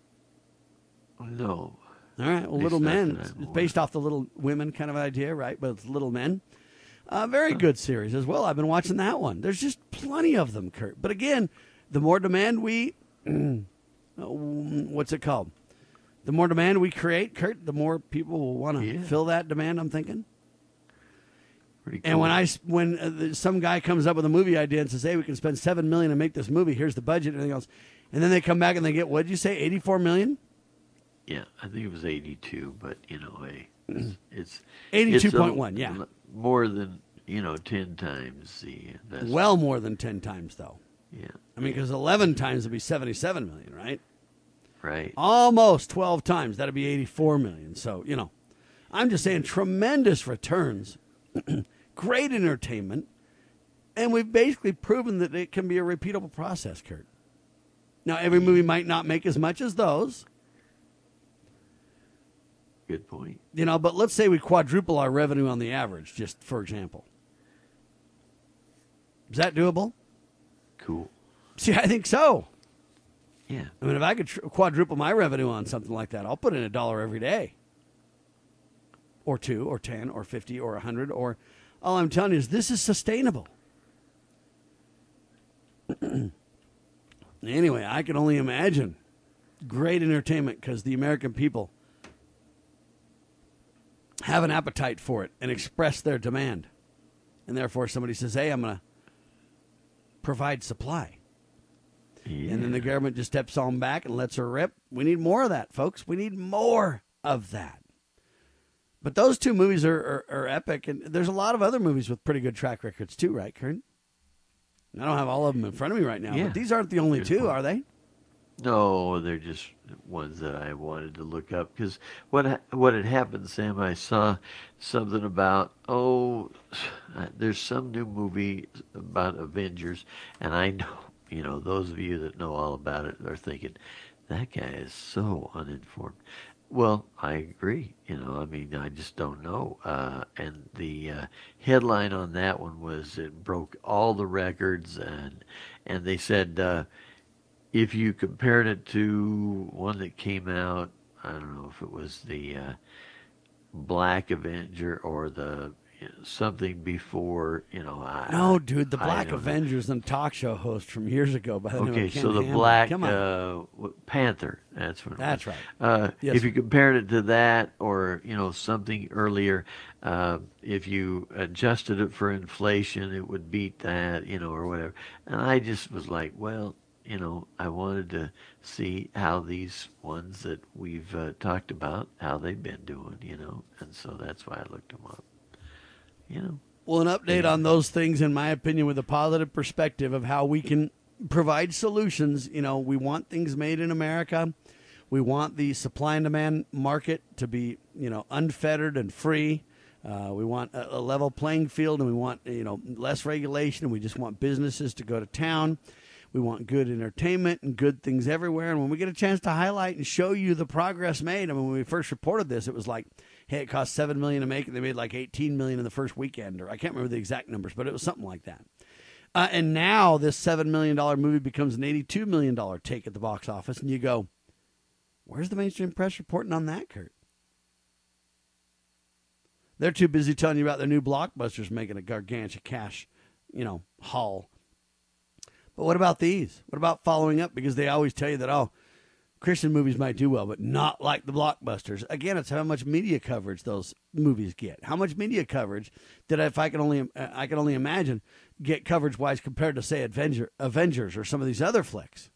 No. All right. Well, At Little least not Men, that it's I'm aware. based off the Little Women kind of idea, right? But it's Little Men. Uh, very good series as well. I've been watching that one. There's just plenty of them, Kurt. But again, the more demand we, what's it called? The more demand we create, Kurt, the more people will want to Yeah. fill that demand, I'm thinking. Pretty And when cool. I s- when uh, the- some guy comes up with a movie idea and says, "Hey, we can spend seven million and make this movie. Here's the budget and everything else," and then they come back and they get, what did you say, eighty-four million? Yeah, I think it was eighty-two, but, you know, hey, it's... it's eighty-two it's a point one, yeah. l- More than, you know, ten times the investment. Well, more than ten times though. Yeah, I mean, because eleven times would be seventy-seven million, right? right. Almost twelve times. That'd be eighty-four million. So, you know, I'm just saying tremendous returns, great entertainment, and we've basically proven that it can be a repeatable process, Kurt. Now, every movie might not make as much as those, Good point. you know, but let's say we quadruple our revenue on the average, just for example. Is that doable? Cool. See, I think so. Yeah. I mean, if I could tr- quadruple my revenue on something like that, I'll put in a dollar every day. Or two, or ten, or fifty, or a hundred, or all I'm telling you is this is sustainable. Anyway, I can only imagine great entertainment because the American people have an appetite for it and express their demand. And therefore somebody says, hey, I'm going to provide supply. Yeah. And then the government just steps on back and lets her rip. We need more of that, folks. We need more of that. But those two movies are, are, are epic. And there's a lot of other movies with pretty good track records too, right, Kurt? I don't have all of them in front of me right now. Yeah. But these aren't the only Good two, point. are they? No, they're just ones that I wanted to look up because what ha- what had happened, Sam, I saw something about, oh, there's some new movie about Avengers, and I know, you know, those of you that know all about it are thinking, that guy is so uninformed. Well, I agree. You know, I mean, I just don't know. Uh, and the uh, headline on that one was it broke all the records, and and they said, uh, if you compared it to one that came out, I don't know if it was the uh, Black Avenger or the you know, something before, you know. I, no, dude, the I Black don't Avengers and talk show host from years ago. By the Okay, name of Ken so the Hammond. Black Come on. uh, Panther. That's what. It That's was. right. Uh, Yes. If you compared it to that, or you know something earlier, uh, if you adjusted it for inflation, it would beat that, you know, or whatever. And I just was like, well, you know, I wanted to see how these ones that we've uh, talked about, how they've been doing, you know, and so that's why I looked them up. You know. Well, an update on those things, in my opinion, with a positive perspective of how we can provide solutions. You know, we want things made in America. We want the supply and demand market to be, you know, unfettered and free. Uh, we want a, a level playing field, and we want, you know, less regulation. And we just want businesses to go to town. We want good entertainment and good things everywhere. And when we get a chance to highlight and show you the progress made, I mean, when we first reported this, it was like, hey, it cost seven million dollars to make it. They made like eighteen million dollars in the first weekend, or I can't remember the exact numbers, but it was something like that. Uh, and now this seven million dollars movie becomes an eighty-two million dollars take at the box office. And you go, where's the mainstream press reporting on that, Kurt? They're too busy telling you about their new blockbusters making a gargantuan cash, you know, haul. But what about these? What about following up? Because they always tell you that, oh, Christian movies might do well, but not like the blockbusters. Again, it's how much media coverage those movies get. How much media coverage did I, if I can only, I can only imagine, get coverage-wise compared to, say, Avenger, Avengers or some of these other flicks?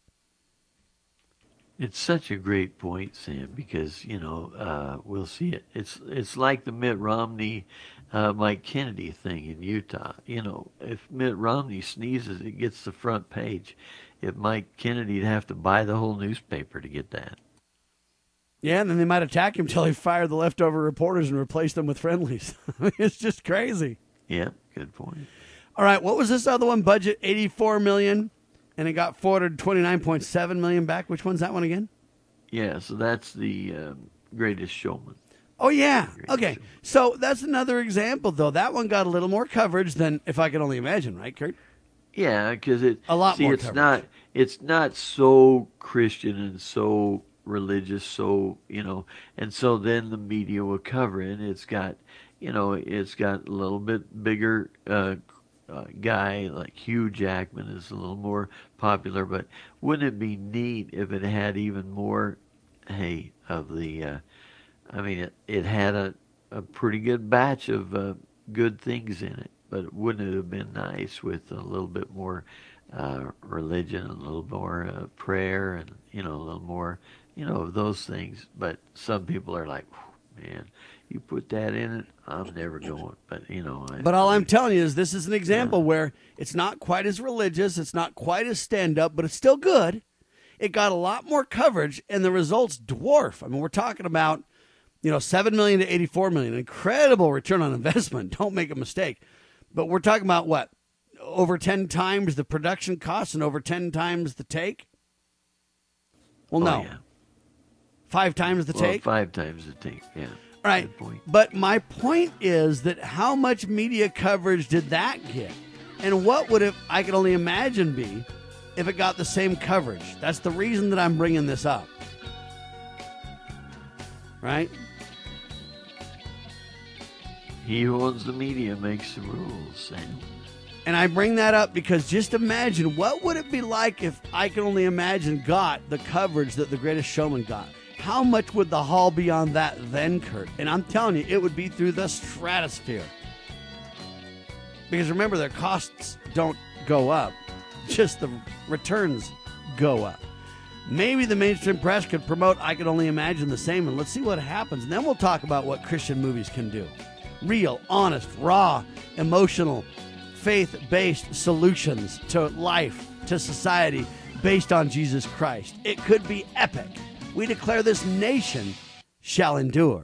It's such a great point, Sam, because, you know, uh, we'll see it. It's it's like the Mitt Romney, uh, Mike Kennedy thing in Utah. You know, if Mitt Romney sneezes, it gets the front page. If Mike Kennedy'd have to buy the whole newspaper to get that. Yeah, and then they might attack him until he fired the leftover reporters and replaced them with friendlies. It's just crazy. Yeah, good point. All right, what was this other one? Budget eighty-four million dollars, and it got four hundred twenty-nine point seven million dollars back. Which one's that one again? Yeah, so that's the um, Greatest Showman. Oh, yeah. Okay, so that's another example, though. That one got a little more coverage than If I Could Only Imagine, right, Kurt? Yeah, because it a lot see, more it's coverage. not it's not so Christian and so religious, so you know, and so then the media will cover it. It's got, you know, it's got a little bit bigger uh, uh, guy like Hugh Jackman is a little more popular, but wouldn't it be neat if it had even more, hey, of the, uh, I mean, it, it had a, a pretty good batch of uh, good things in it, but wouldn't it have been nice with a little bit more uh, religion, a little more uh, prayer, and, you know, a little more, you know, of those things. But some people are like, man, you put that in it, I'm never going. But, you know. I, But all I'm telling you is this is an example where it's not quite as religious, it's not quite as stand-up, but it's still good. It got a lot more coverage, and the results dwarf. I mean, we're talking about, you know, seven million dollars to eighty-four million dollars. Incredible return on investment. Don't make a mistake. But we're talking about, what, over ten times the production costs and over ten times the take? Well, oh, no. Yeah. Five times the well, take? Five times the take, yeah. All right. But my point is that how much media coverage did that get? And what would it, I could only imagine, be if it got the same coverage? That's the reason that I'm bringing this up. Right? He who owns the media makes the rules, Sam. And I bring that up because just imagine, what would it be like if I Can Only Imagine got the coverage that The Greatest Showman got? How much would the haul be on that then, Kurt? And I'm telling you, it would be through the stratosphere. Because remember, their costs don't go up. Just the returns go up. Maybe the mainstream press could promote I Could Only Imagine the same, and let's see what happens. And then we'll talk about what Christian movies can do. Real, honest, raw, emotional, faith-based solutions to life, to society, based on Jesus Christ. It could be epic. We declare this nation shall endure.